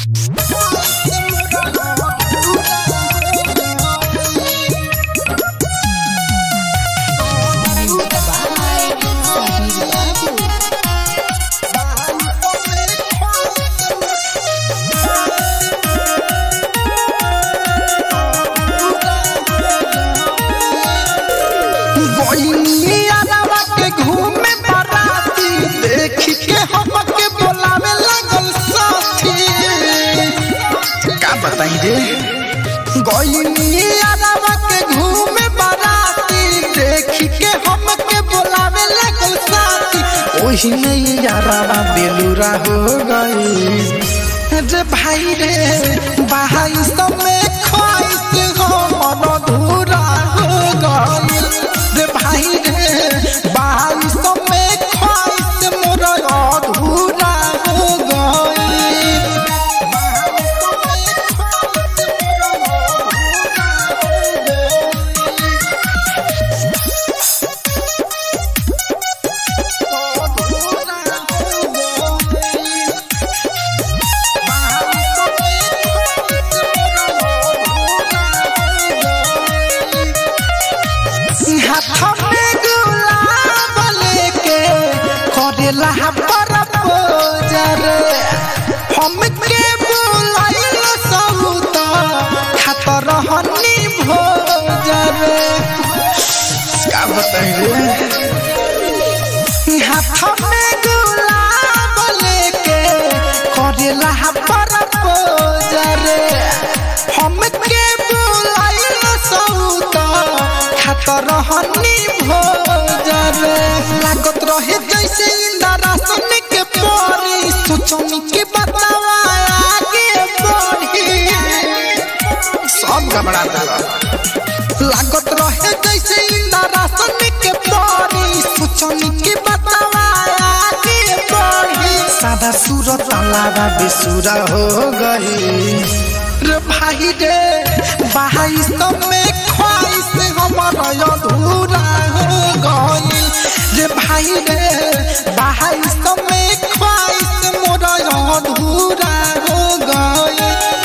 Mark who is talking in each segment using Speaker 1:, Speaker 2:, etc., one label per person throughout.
Speaker 1: घूमे बाराती देखी के हमके बोलावे लगल साथी ओही में यारावा बेलूरा हो गई रे भाई रे भाई समय ख्वाहिश हो मन अधूरा हो गई रे भाई रे भाई समय ख्वाहिश मोर अधूरा हो गई हमके बुलाइल सऊत खातर हनी भोजर क्या बताइए हाथ में गुलाब लेके करेला पर भोजर हमके बुलाइल सऊत खातर हनी भोजर लागत रहे जैसे इंद्रासन के परी सोचनी के बतावा आगे बढ़ी सब घबराता लागत रहे जैसे इंद्रासन के परी सोचनी के बतावा आगे बढ़ी सादा सूरत लावा बेसुरा हो गई रे भाई रे भाई समय ख्वाहिश हमारा अधूरा हो गई रे भाई रे भाई समय ख्वाहिश मोरा अधूरा हो गई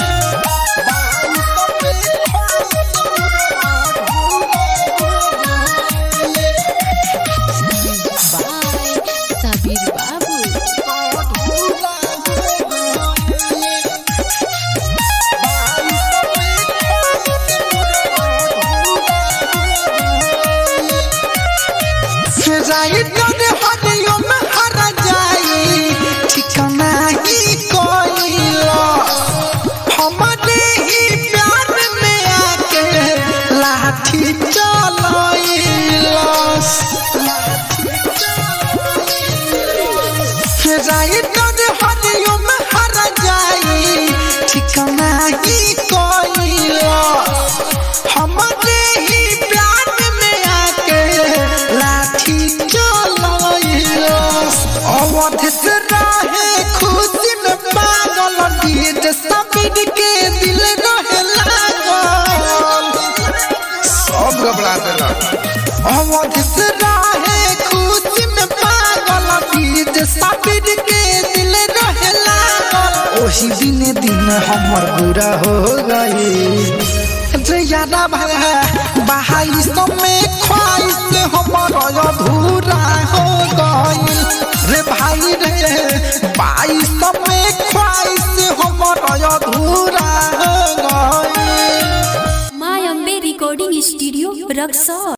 Speaker 1: खुशी में पागल सबीर के दिल रहे लागल सब घबरा देला अवध से रहे खुशी में पागल सबीर के दिल रहे लागल ओही दिन हमर बुरा हो गई रे यारा भाई समय ख्वाहिश हमर अधूरा हो गई रे भाई रे भाई समय ख्वाहिश हमर अधूरा हो गई
Speaker 2: माय अम्बे रिकॉर्डिंग स्टूडियो रक्सौल।